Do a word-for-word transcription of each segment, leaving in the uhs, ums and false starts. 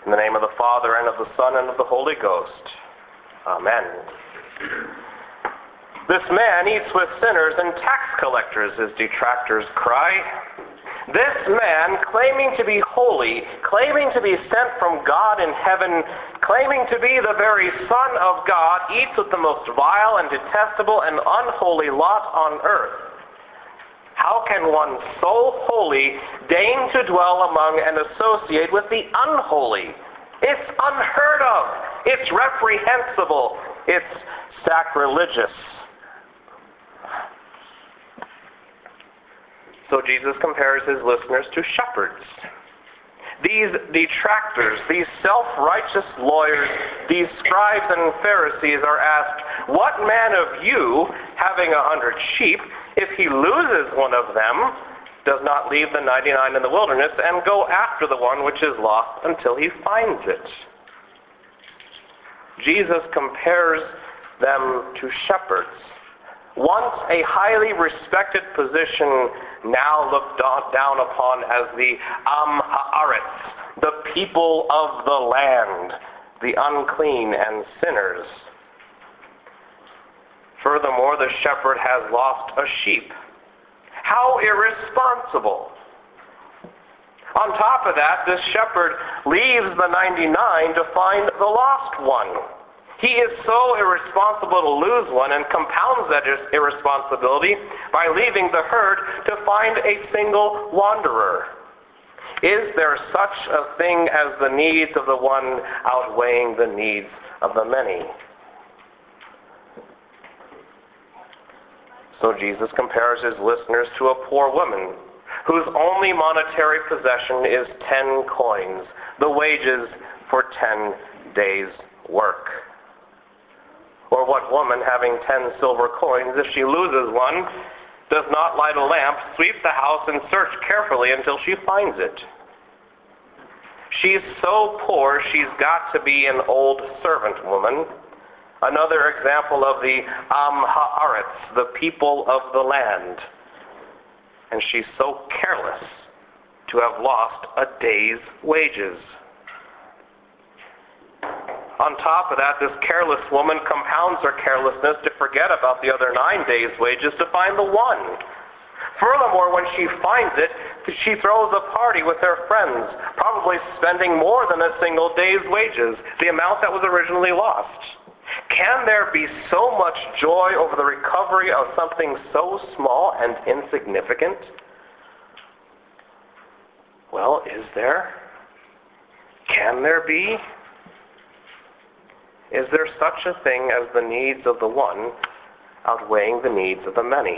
In the name of the Father, and of the Son, and of the Holy Ghost. Amen. This man eats with sinners and tax collectors, his detractors cry. This man, claiming to be holy, claiming to be sent from God in heaven, claiming to be the very Son of God, eats with the most vile and detestable and unholy lot on earth. How can one so holy deign to dwell among and associate with the unholy? It's unheard of. It's reprehensible. It's sacrilegious. So Jesus compares his listeners to shepherds. These detractors, these self-righteous lawyers, these scribes and Pharisees are asked, what man of you, having a hundred sheep, if he loses one of them, does not leave the ninety-nine in the wilderness and go after the one which is lost until he finds it? Jesus compares them to shepherds. Once a highly respected position, now looked down upon as the Am Haaretz, the people of the land, the unclean and sinners. Furthermore, the shepherd has lost a sheep. How irresponsible! On top of that, this shepherd leaves the ninety-nine to find the lost one. He is so irresponsible to lose one and compounds that irresponsibility by leaving the herd to find a single wanderer. Is there such a thing as the needs of the one outweighing the needs of the many? So Jesus compares his listeners to a poor woman whose only monetary possession is ten coins, the wages for ten days' work. Or what woman, having ten silver coins, if she loses one, does not light a lamp, sweep the house, and search carefully until she finds it? She's so poor she's got to be an old servant woman. Another example of the Am Haaretz, the people of the land. And she's so careless to have lost a day's wages. On top of that, this careless woman compounds her carelessness to forget about the other nine days' wages to find the one. Furthermore, when she finds it, she throws a party with her friends, probably spending more than a single day's wages, the amount that was originally lost. Can there be so much joy over the recovery of something so small and insignificant? Well, is there? Can there be? Is there such a thing as the needs of the one outweighing the needs of the many?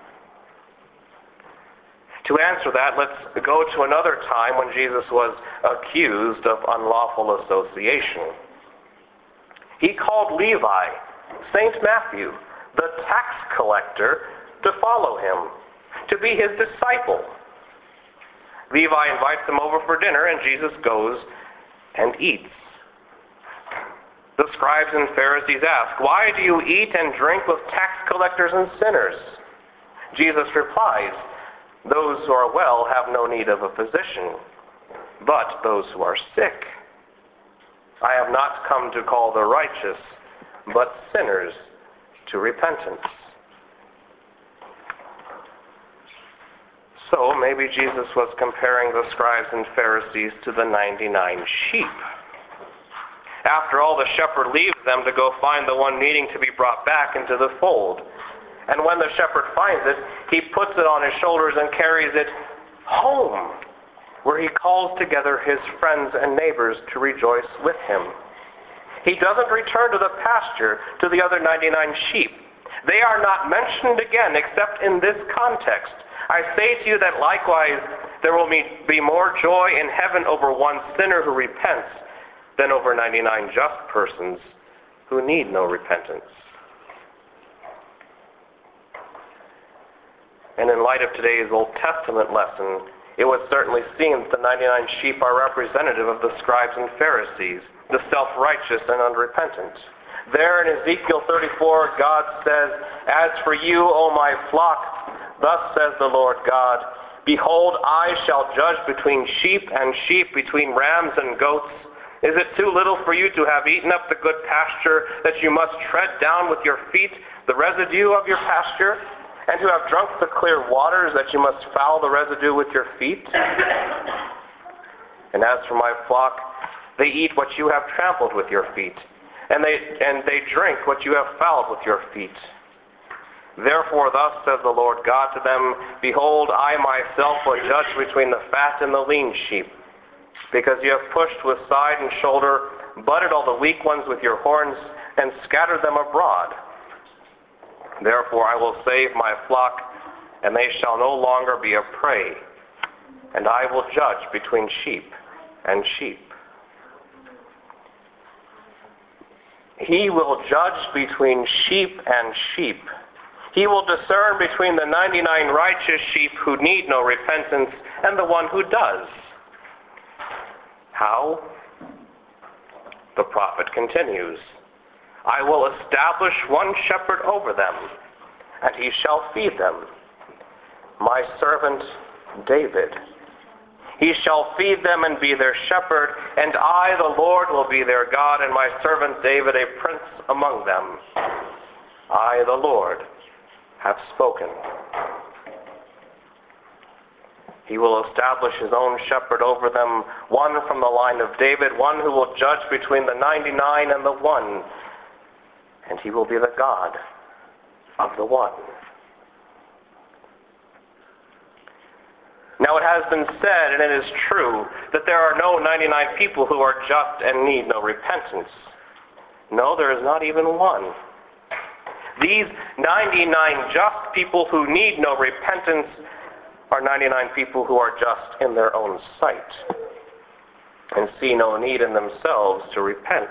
To answer that, let's go to another time when Jesus was accused of unlawful association. He called Levi, Saint Matthew, the tax collector, to follow him, to be his disciple. Levi invites him over for dinner, and Jesus goes and eats. The scribes and Pharisees ask, why do you eat and drink with tax collectors and sinners? Jesus replies, those who are well have no need of a physician, but those who are sick. I have not come to call the righteous, but sinners to repentance. So maybe Jesus was comparing the scribes and Pharisees to the ninety-nine sheep. After all, the shepherd leaves them to go find the one needing to be brought back into the fold. And when the shepherd finds it, he puts it on his shoulders and carries it home, where he calls together his friends and neighbors to rejoice with him. He doesn't return to the pasture, to the other ninety-nine sheep. They are not mentioned again except in this context. I say to you that likewise there will be more joy in heaven over one sinner who repents than over ninety-nine just persons who need no repentance. And in light of today's Old Testament lesson, it would certainly seem that the ninety-nine sheep are representative of the scribes and Pharisees, the self-righteous and unrepentant. There in Ezekiel thirty-four, God says, as for you, O my flock, thus says the Lord God, behold, I shall judge between sheep and sheep, between rams and goats. Is it too little for you to have eaten up the good pasture, that you must tread down with your feet the residue of your pasture, and to have drunk the clear waters, that you must foul the residue with your feet? And as for my flock, they eat what you have trampled with your feet, and they and they drink what you have fouled with your feet. Therefore thus says the Lord God to them, Behold, I myself will judge between the fat and the lean sheep, because you have pushed with side and shoulder, butted all the weak ones with your horns, and scattered them abroad. Therefore I will save my flock, and they shall no longer be a prey, and I will judge between sheep and sheep. He will judge between sheep and sheep. He will discern between the ninety-nine righteous sheep who need no repentance and the one who does. How? The prophet continues, I will establish one shepherd over them, and he shall feed them, my servant David. He shall feed them and be their shepherd, and I, the Lord, will be their God, and my servant David a prince among them. I, the Lord, have spoken. He will establish his own shepherd over them, one from the line of David, one who will judge between the ninety-nine and the one, and he will be the God of the one. Now it has been said, and it is true, that there are no ninety-nine people who are just and need no repentance. No, there is not even one. These ninety-nine just people who need no repentance are ninety-nine people who are just in their own sight and see no need in themselves to repent.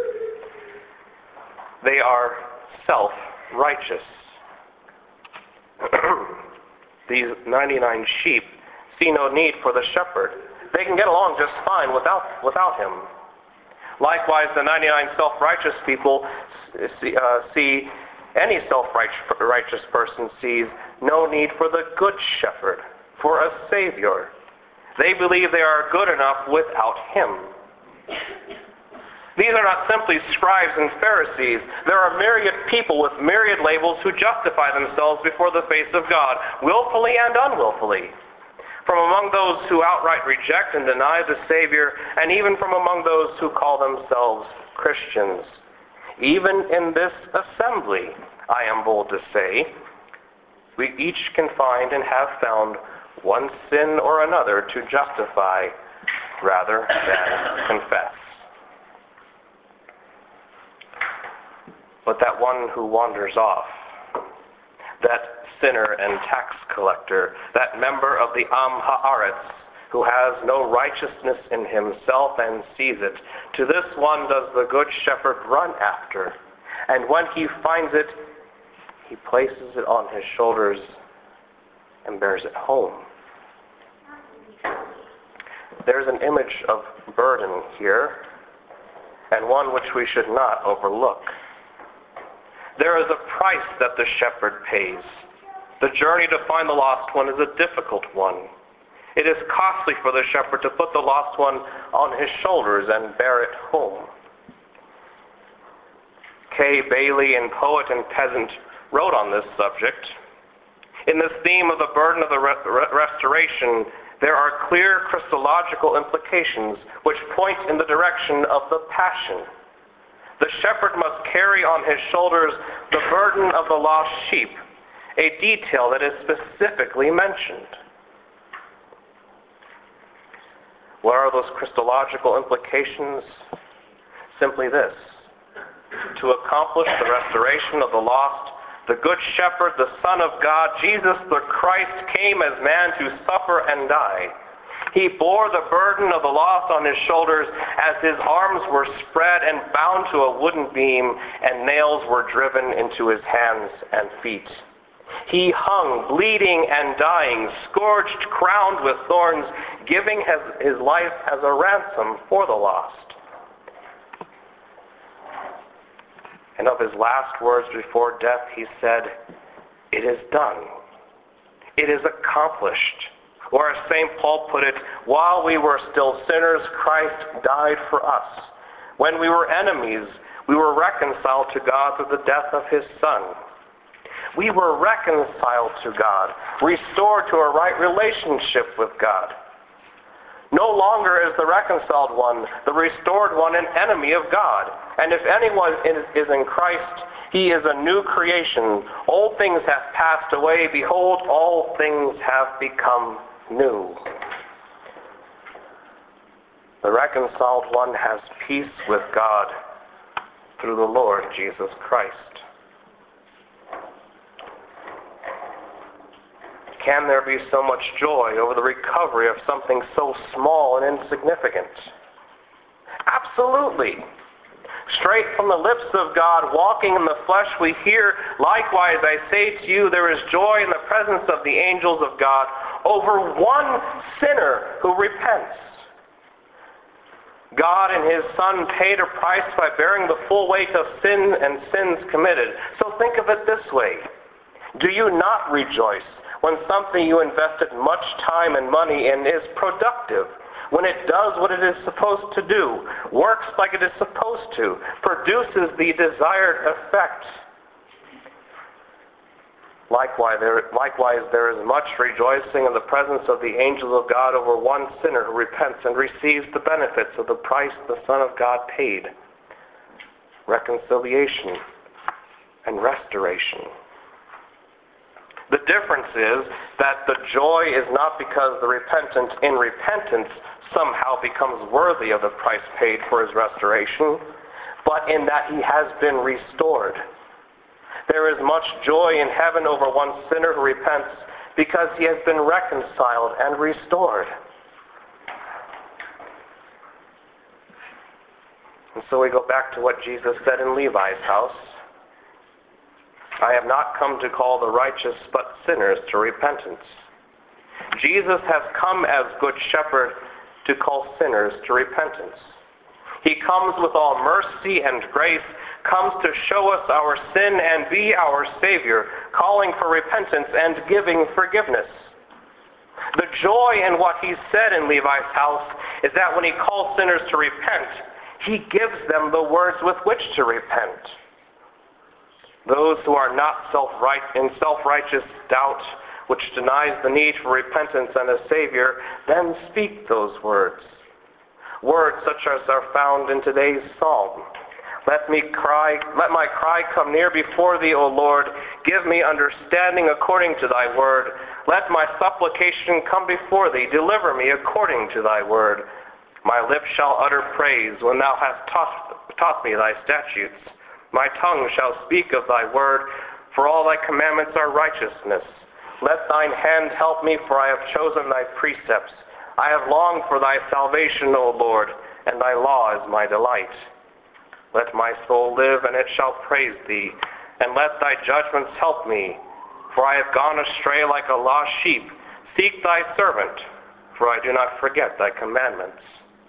They are self-righteous. These ninety-nine sheep see no need for the shepherd. They can get along just fine without, without him. Likewise, the ninety-nine self-righteous people see, uh, see any self-righteous person sees no need for the good shepherd, for a savior. They believe they are good enough without him. These are not simply scribes and Pharisees. There are myriad people with myriad labels who justify themselves before the face of God, willfully and unwillfully. From among those who outright reject and deny the Savior, and even from among those who call themselves Christians. Even in this assembly, I am bold to say, we each can find and have found one sin or another to justify rather than confess. But that one who wanders off, that sinner and tax collector, that member of the Am Haaretz, who has no righteousness in himself and sees it, to this one does the good shepherd run after, and when he finds it, he places it on his shoulders and bears it home. There's an image of burden here, and one which we should not overlook. There is a price that the shepherd pays. The journey to find the lost one is a difficult one. It is costly for the shepherd to put the lost one on his shoulders and bear it home. Kay Bailey, in Poet and Peasant, wrote on this subject. In this theme of the burden of the re- re- restoration, there are clear Christological implications which point in the direction of the passion. The shepherd must carry on his shoulders the burden of the lost sheep, a detail that is specifically mentioned. What are those Christological implications? Simply this: to accomplish the restoration of the lost, the Good Shepherd, the Son of God, Jesus the Christ, came as man to suffer and die. He bore the burden of the lost on his shoulders as his arms were spread and bound to a wooden beam and nails were driven into his hands and feet. He hung, bleeding and dying, scourged, crowned with thorns, giving his, his life as a ransom for the lost. And of his last words before death, he said, "It is done. It is accomplished. Or as Saint Paul put it, while we were still sinners, Christ died for us. When we were enemies, we were reconciled to God through the death of his Son. We were reconciled to God, restored to a right relationship with God. No longer is the reconciled one, the restored one, an enemy of God. And if anyone is in Christ, he is a new creation. Old things have passed away. Behold, all things have become new. The reconciled one has peace with God through the Lord Jesus Christ. Can there be so much joy over the recovery of something so small and insignificant? Absolutely. Straight from the lips of God, walking in the flesh, we hear, likewise I say to you, there is joy in the presence of the angels of God over one sinner who repents. God and his Son paid a price by bearing the full weight of sin and sins committed. So think of it this way. Do you not rejoice when something you invested much time and money in is productive, when it does what it is supposed to do, works like it is supposed to, produces the desired effect? Likewise there, likewise, there is much rejoicing in the presence of the angels of God over one sinner who repents and receives the benefits of the price the Son of God paid: reconciliation and restoration. The difference is that the joy is not because the repentant in repentance somehow becomes worthy of the price paid for his restoration, but in that he has been restored. There is much joy in heaven over one sinner who repents because he has been reconciled and restored. And so we go back to what Jesus said in Levi's house. I have not come to call the righteous, but sinners to repentance. Jesus has come as Good Shepherd to call sinners to repentance. He comes with all mercy and grace, comes to show us our sin and be our Savior, calling for repentance and giving forgiveness. The joy in what he said in Levi's house is that when he calls sinners to repent, he gives them the words with which to repent. Those who are not self-right, in self-righteous doubt, which denies the need for repentance and a Savior, then speak those words. Words such as are found in today's psalm. Let me cry, let my cry come near before thee, O Lord. Give me understanding according to thy word. Let my supplication come before thee. Deliver me according to thy word. My lips shall utter praise when thou hast taught, taught me thy statutes. My tongue shall speak of thy word, for all thy commandments are righteousness. Let thine hand help me, for I have chosen thy precepts. I have longed for thy salvation, O Lord, and thy law is my delight. Let my soul live, and it shall praise thee, and let thy judgments help me. For I have gone astray like a lost sheep. Seek thy servant, for I do not forget thy commandments.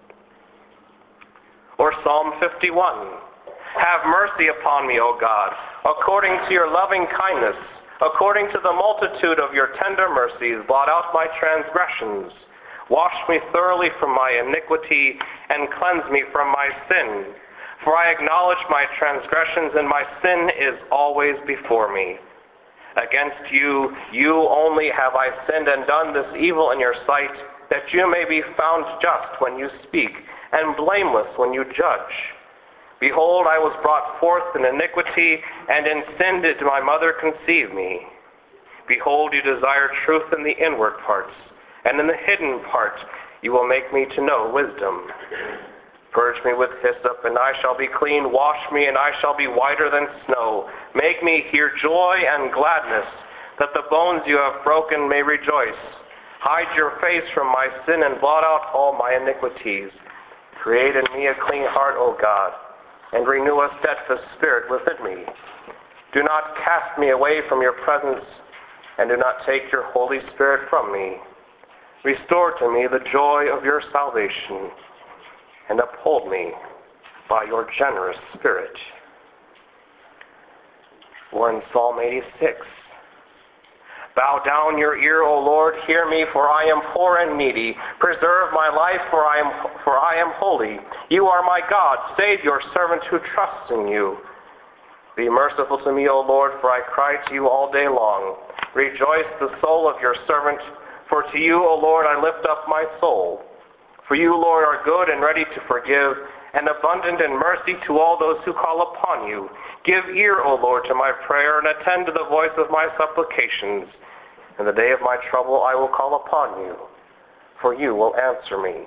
Or Psalm fifty-one. Have mercy upon me, O God, according to your loving kindness, according to the multitude of your tender mercies, blot out my transgressions. Wash me thoroughly from my iniquity, and cleanse me from my sin. For I acknowledge my transgressions, and my sin is always before me. Against you, you only have I sinned and done this evil in your sight, that you may be found just when you speak, and blameless when you judge. Behold, I was brought forth in iniquity, and in sin did my mother conceive me. Behold, you desire truth in the inward parts, and in the hidden part you will make me to know wisdom. Purge me with hyssop, and I shall be clean. Wash me, and I shall be whiter than snow. Make me hear joy and gladness, that the bones you have broken may rejoice. Hide your face from my sin, and blot out all my iniquities. Create in me a clean heart, O God, and renew a steadfast spirit within me. Do not cast me away from your presence, and do not take your Holy Spirit from me. Restore to me the joy of your salvation, and uphold me by your generous spirit. Or in Psalm eighty-six. Bow down your ear, O Lord, hear me, for I am poor and needy. Preserve my life, for I am for I am holy. You are my God. Save your servant who trusts in you. Be merciful to me, O Lord, for I cry to you all day long. Rejoice the soul of your servant, for to you, O Lord, I lift up my soul. For you, Lord, are good and ready to forgive, and abundant in mercy to all those who call upon you. Give ear, O Lord, to my prayer, and attend to the voice of my supplications. In the day of my trouble I will call upon you, for you will answer me.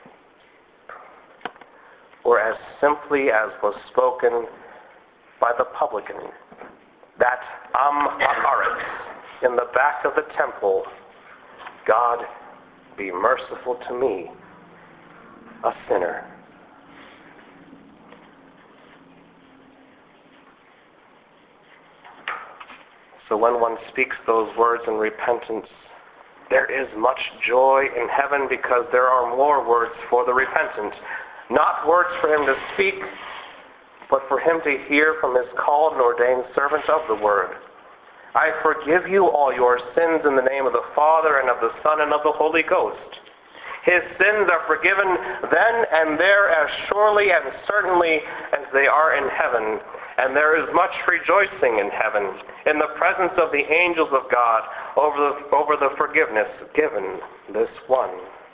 Or as simply as was spoken by the publican, that Am Haaretz in the back of the temple, God, be merciful to me, a sinner. So when one speaks those words in repentance, there is much joy in heaven because there are more words for the repentant. Not words for him to speak, but for him to hear from his called and ordained servant of the word. I forgive you all your sins in the name of the Father and of the Son and of the Holy Ghost. His sins are forgiven then and there as surely and certainly as they are in heaven. And there is much rejoicing in heaven, in the presence of the angels of God, over the, over the forgiveness given this one.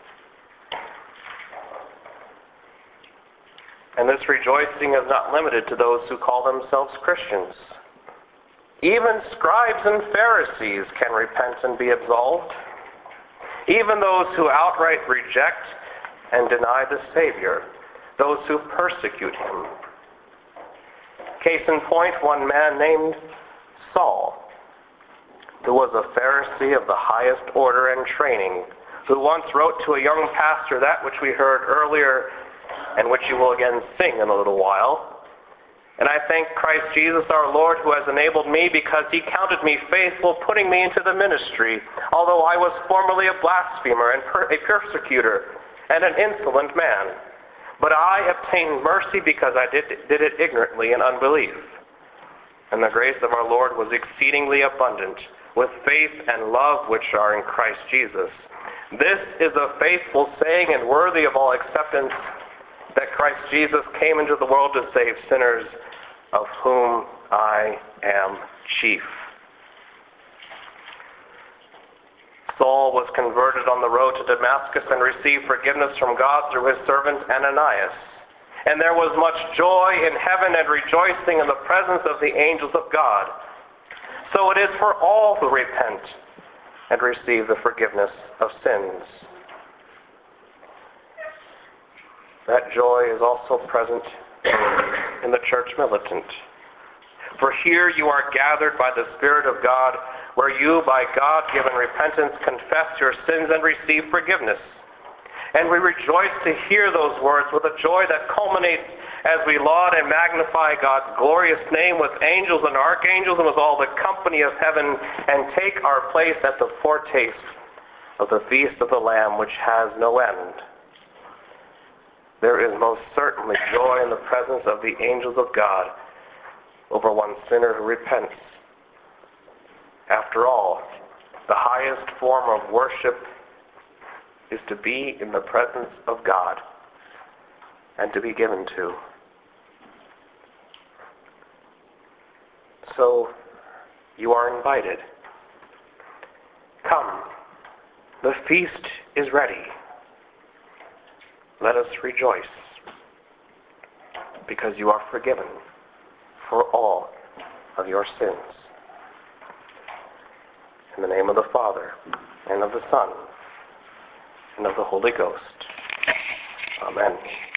And this rejoicing is not limited to those who call themselves Christians. Even scribes and Pharisees can repent and be absolved. Even those who outright reject and deny the Savior, those who persecute him. Case in point, one man named Saul, who was a Pharisee of the highest order and training, who once wrote to a young pastor that which we heard earlier and which you will again sing in a little while. And I thank Christ Jesus our Lord, who has enabled me because he counted me faithful, putting me into the ministry, although I was formerly a blasphemer and per- a persecutor and an insolent man. But I obtained mercy because I did, did it ignorantly in unbelief. And the grace of our Lord was exceedingly abundant, with faith and love which are in Christ Jesus. This is a faithful saying and worthy of all acceptance, that Christ Jesus came into the world to save sinners, of whom I am chief. Saul was converted on the road to Damascus and received forgiveness from God through his servant Ananias. And there was much joy in heaven and rejoicing in the presence of the angels of God. So it is for all who repent and receive the forgiveness of sins. That joy is also present in the church militant. For here you are gathered by the Spirit of God, where you, by God-given repentance, confess your sins and receive forgiveness. And we rejoice to hear those words with a joy that culminates as we laud and magnify God's glorious name with angels and archangels and with all the company of heaven, and take our place at the foretaste of the feast of the Lamb, which has no end. There is most certainly joy in the presence of the angels of God over one sinner who repents. After all, the highest form of worship is to be in the presence of God and to be given to. So, you are invited. Come, the feast is ready. Let us rejoice, because you are forgiven for all of your sins. In the name of the Father, and of the Son, and of the Holy Ghost. Amen.